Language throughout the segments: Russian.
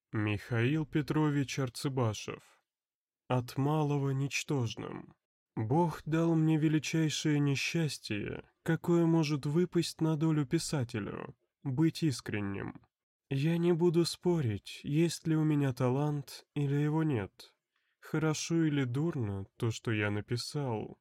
Михаил Петрович Арцебашев. От малого ничтожным. Бог дал мне величайшее несчастье, какое может выпасть на долю писателю, быть искренним. Я не буду спорить, есть ли у меня талант или его нет. Хорошо или дурно то, что я написал.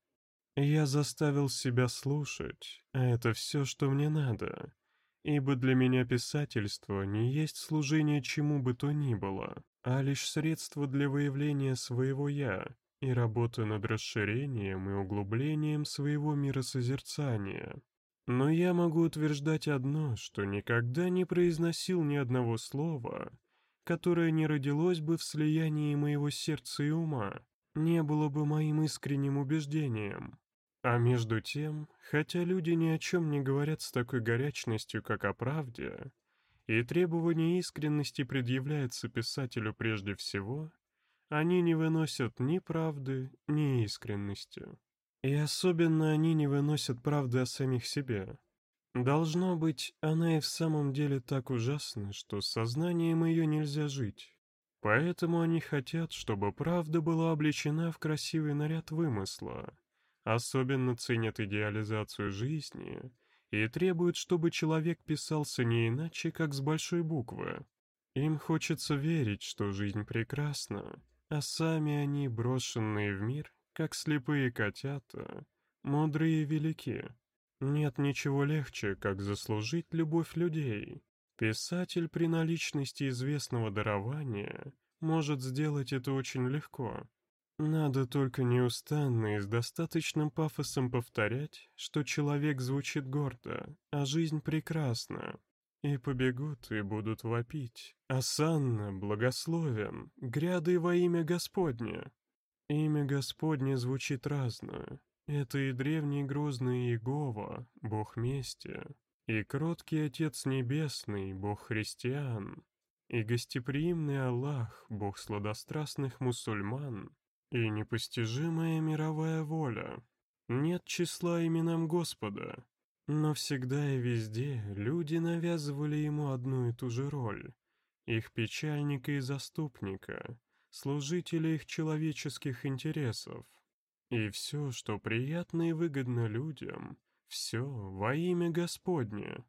Я заставил себя слушать, а это все, что мне надо. Ибо для меня писательство не есть служение чему бы то ни было, а лишь средство для выявления своего «я» и работы над расширением и углублением своего миросозерцания. Но я могу утверждать одно, что никогда не произносил ни одного слова, которое не родилось бы в слиянии моего сердца и ума, не было бы моим искренним убеждением. А между тем, хотя люди ни о чем не говорят с такой горячностью, как о правде, и требование искренности предъявляется писателю прежде всего, они не выносят ни правды, ни искренности. И особенно они не выносят правды о самих себе. Должно быть, она и в самом деле так ужасна, что с сознанием ее нельзя жить. Поэтому они хотят, чтобы правда была облечена в красивый наряд вымысла, особенно ценят идеализацию жизни и требуют, чтобы человек писался не иначе, как с большой буквы. Им хочется верить, что жизнь прекрасна, а сами они, брошенные в мир, как слепые котята, мудрые и велики. Нет ничего легче, как заслужить любовь людей. Писатель при наличности известного дарования может сделать это очень легко. Надо только неустанно и с достаточным пафосом повторять, что человек звучит гордо, а жизнь прекрасна. И побегут и будут вопить. «Осанна, благословен, гряды во имя Господне». Имя Господне звучит разно. Это и древний грозный Иегова, Бог мести, и кроткий Отец Небесный, Бог христиан, и гостеприимный Аллах, Бог сладострастных мусульман, и непостижимая мировая воля. Нет числа именам Господа, но всегда и везде люди навязывали ему одну и ту же роль, их печальника и заступника, служителя их человеческих интересов. И все, что приятно и выгодно людям, все во имя Господне.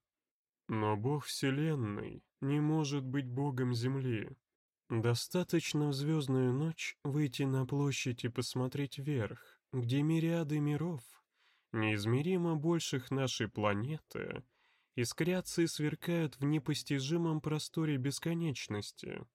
Но Бог Вселенной не может быть Богом Земли. Достаточно в звездную ночь выйти на площадь и посмотреть вверх, где мириады миров, неизмеримо больших нашей планеты, искрятся и сверкают в непостижимом просторе бесконечности.